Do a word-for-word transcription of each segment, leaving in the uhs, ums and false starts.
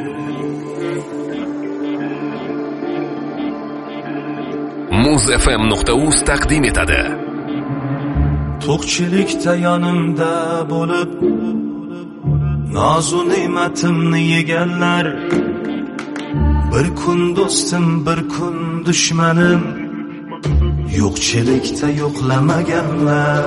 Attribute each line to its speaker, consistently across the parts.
Speaker 1: muz f m nuqta uz taqdim etadi.
Speaker 2: To'qchilikda yonimda bo'lib, nozu ne'matimni yeganlar, bir kun do'stim, bir kun dushmanim, yo'qchilikda yo'qlamaganlar.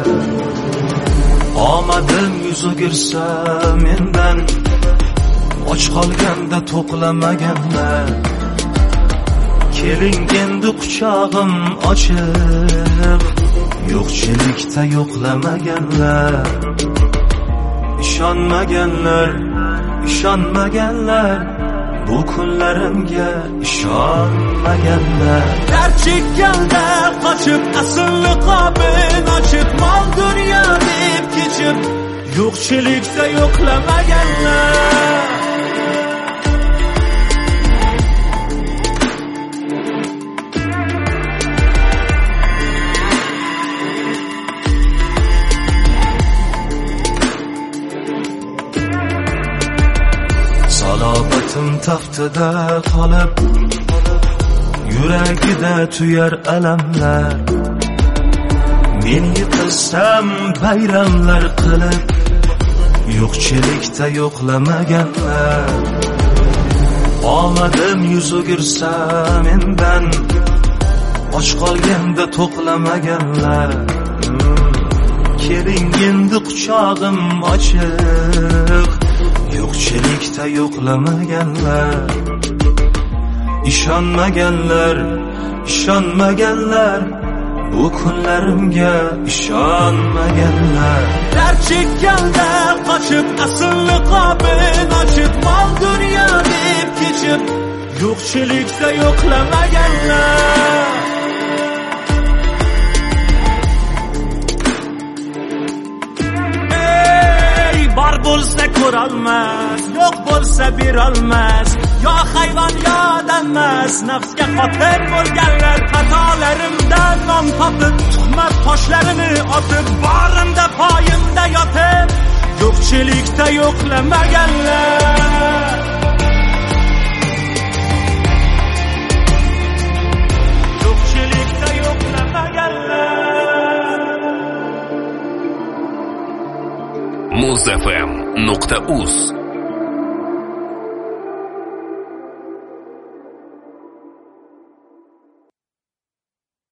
Speaker 2: Omadim yuz o'girsa mendan, och qolganda to'qlamaganlar. Keling endi quchog'im ochiq, yo'qchilikda yo'qlamaganlar. Ishonmaganlar, ishonmaganlar, bu kunlarimga ishonmaganlar. Dard chekkanda qochib, asl qobin ochib, mol dunyo deb kechib, yo'qchilikda yo'qlamaganlar. Salobatim taftida qolib, yuragida tuyar alamlar. Men yiqilsam bayramlar qilib, yo'qchilikda yo'qlamaganlar. Omadim yuz o'girsa mendan, och qolganda to'qlamaganlar. Keling endi quchog'im ochiq, yo'qchilikda yo'qlamaganlar. Ishonmaganlar, ishonmaganlar, bu kunlarimga ishonmaganlar. Dard chekkanda qochib, asl qobin ochib, mol dunyo deb kechib, yo'qchilikda yo'qlamaganlar. Bor bo'lsa ko'rolmas, yo'q bo'lsa berolmas, yo hayvon yo odammas. Nafsga qotil bo'lganlar, xatolarimdan nom topib, tuhmat toshlarini otib, borimda poyimda yotib, yo'qchilikda yo'qlamaganlar. Yo'qchilikda yo'qlamaganlar.
Speaker 1: muz f m nuqta uz